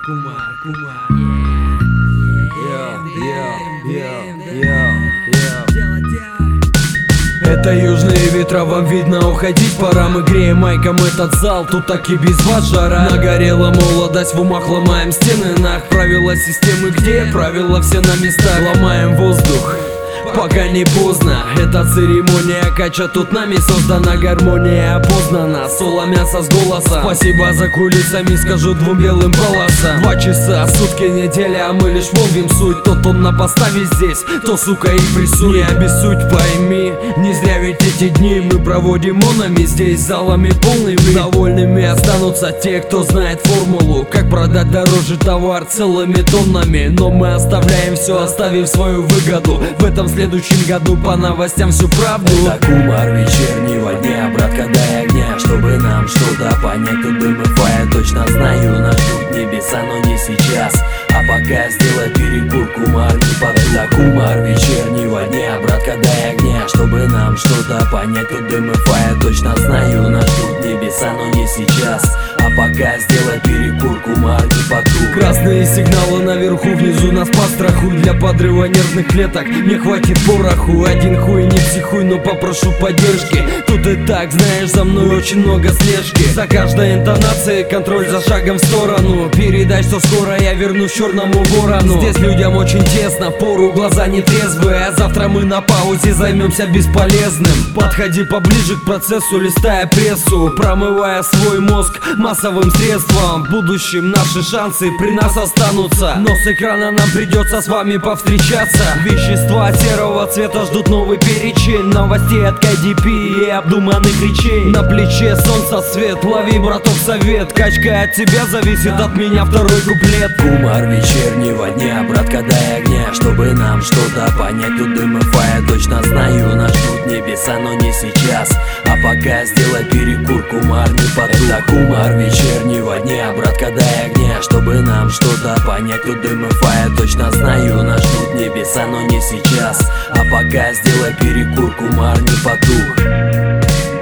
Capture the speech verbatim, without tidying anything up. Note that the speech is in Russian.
Кумар, Кумар, это южные ветра, вам видно, уходить пора. Мы греем майком этот зал, тут так и без вас жара. Нагорела молодость, в умах ломаем стены. Нах, правила системы где? Правила все на местах. Ломаем воздух, пока не поздно. Эта церемония кача, тут нами создана гармония. Опознана, соло мясо с голоса. Спасибо за кулисами, скажу двум белым полосам. Два часа, сутки, неделя, а мы лишь молвим суть. Тот он на поставе здесь, то сука и присуй. Не обессудь, пойми, не зря ведь эти дни мы проводим монами. Здесь залами полными, довольными останутся те, кто знает формулу. Как продать дороже товар целыми тоннами. Но мы оставляем все, оставив свою выгоду. В этом В следующем году по новостям всю правду. Это кумар вечернего дня, братка, дай огня, чтобы нам что-то понять. Тут дым и фая, точно знаю, нас ждут небеса, но не сейчас. А пока сделай перекур, кумар, не подуй. Это кумар вечернего дня, братка, дай огня, чтобы нам что-то понять. Тут дым и фая, точно знаю, нас ждут небеса, но не сейчас. А пока сделай перекур, кумар, не подуй. Красные сигналы наверху, внизу нас по страху. Для подрыва нервных клеток не хватит пороху. Один хуй, не психуй, но попрошу поддержки. Тут и так, знаешь, за мной очень много слежки. За каждой интонацией контроль, за шагом в сторону. Передай, что скоро я вернусь черному ворону. Здесь людям очень тесно, пору глаза не трезвые. А завтра мы на паузе займемся бесполезным. Подходи поближе к процессу, листая прессу, промывая свой мозг массовым средством. В будущем наши шансы при нас останутся, но с экрана нам придется с вами повстречаться. Вещества серого цвета ждут новый перечень новостей от кей ди пи и обдуманных речей. На плече солнца свет, лови, браток, совет. Качка от тебя зависит, от меня второй куплет. Кумар вечернего дня, братка, дай огня, чтобы нам что-то понять. Тут дым и фая, точно знаю, нас ждут небеса, но не сейчас. А пока сделай перекур, кумар, не подуй. Это кумар вечернего дня, братка, дай огня, чтобы нам что-то понять. Тут дым и фая, точно знаю, нас ждут небеса, но не сейчас. А пока сделай перекур, кумар, не потух.